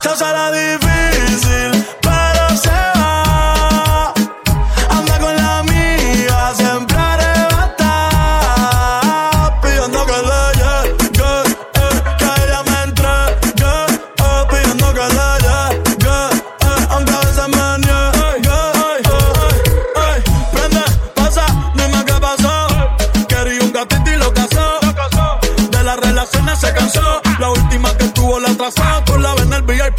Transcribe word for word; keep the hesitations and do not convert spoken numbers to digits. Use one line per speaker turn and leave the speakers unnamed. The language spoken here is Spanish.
Se hace la difícil, pero se va. Anda con la amiga, siempre arrebata, pidiendo que le llegue, eh, que a ella me entregue, eh, pidiendo que le llegue, eh, aunque a veces me niegue. Ey, ey, ey. Prende, pasa, dime qué pasó. Quería un gatito y lo casó. De las relaciones se cansó. La última que tuvo la atrasó.